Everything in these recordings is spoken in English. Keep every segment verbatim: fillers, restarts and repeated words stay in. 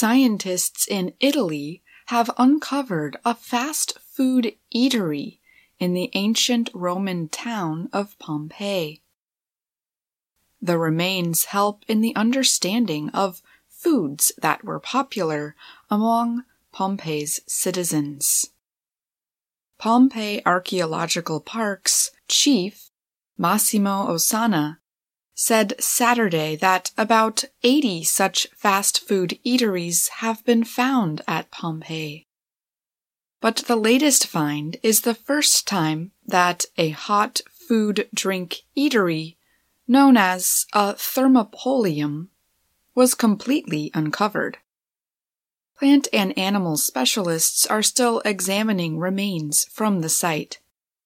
scientists in Italy have uncovered a fast food eatery in the ancient Roman town of Pompeii. The remains help in the understanding of foods that were popular among Pompeii's citizens. Pompeii Archaeological Park's chief, Massimo Ossana, said Saturday that about eighty such fast food eateries have been found at Pompeii. But the latest find is the first time that a hot food drink eatery known as a thermopolium was completely uncovered. Plant and animal specialists are still examining remains from the site.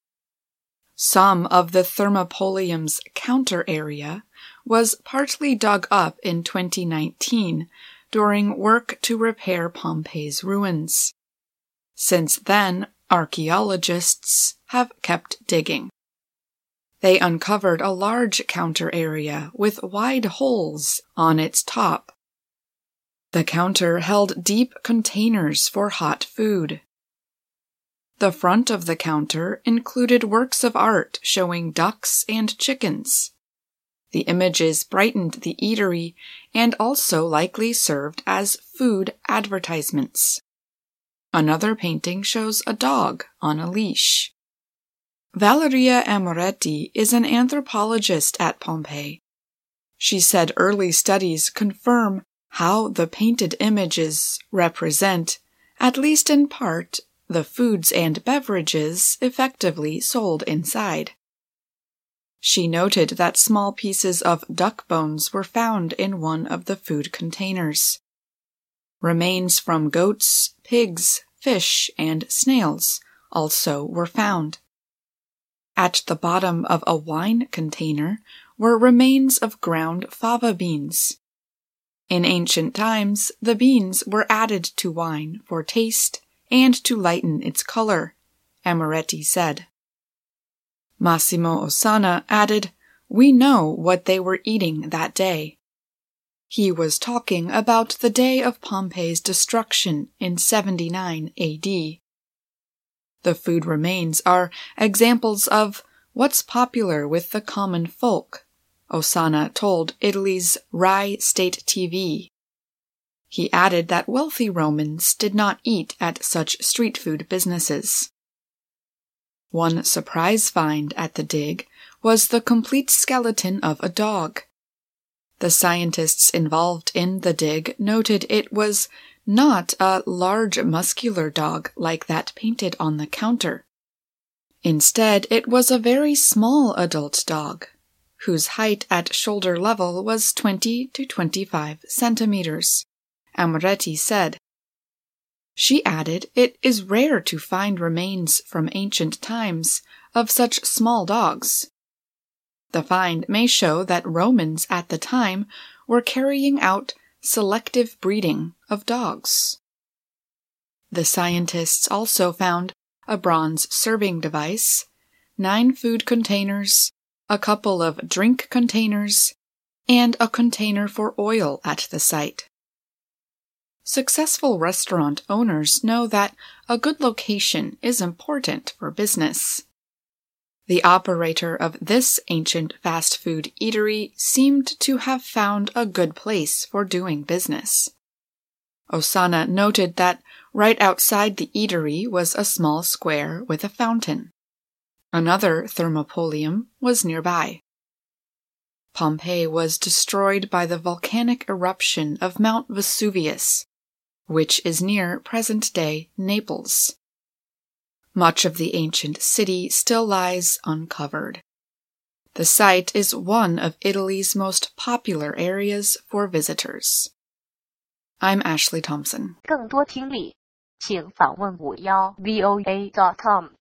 Some of the thermopolium's counter area was partly dug up in twenty nineteen during work to repair Pompeii's ruins. Since then, archaeologists have kept digging. They uncovered a large counter area with wide holes on its top. The counter held deep containers for hot food. The front of the counter included works of art showing ducks and chickens. The images brightened the eatery and also likely served as food advertisements. Another painting shows a dog on a leash. Valeria Amoretti is an anthropologist at Pompeii. She said early studies confirm how the painted images represent, at least in part, the foods and beverages effectively sold inside. She noted that small pieces of duck bones were found in one of the food containers. Remains from goats, pigs, fish, and snails also were found. At the bottom of a wine container were remains of ground fava beans. In ancient times, the beans were added to wine for taste and to lighten its color, Amoretti said. Massimo Ossana added, "We know what they were eating that day." He was talking about the day of Pompeii's destruction in seventy-nine A D. The food remains are examples of what's popular with the common folk, Ossana told Italy's Rai State T V. He added that wealthy Romans did not eat at such street food businesses. One surprise find at the dig was the complete skeleton of a dog. The scientists involved in the dig noted it was not a large muscular dog like that painted on the counter. Instead, it was a very small adult dog, whose height at shoulder level was twenty to twenty-five centimeters, Amoretti said. She added it is rare to find remains from ancient times of such small dogs. The find may show that Romans at the time were carrying out selective breeding of dogs. The scientists also found a bronze serving device, nine food containers, a couple of drink containers, and a container for oil at the site. Successful restaurant owners know that a good location is important for business. The operator of this ancient fast food eatery seemed to have found a good place for doing business. Ossana noted that right outside the eatery was a small square with a fountain. Another thermopolium was nearby. Pompeii was destroyed by the volcanic eruption of Mount Vesuvius, which is near present-day Naples. Much of the ancient city still lies uncovered. The site is one of Italy's most popular areas for visitors. I'm Ashley Thompson. 更多听力，请访问五幺 V O A dot com。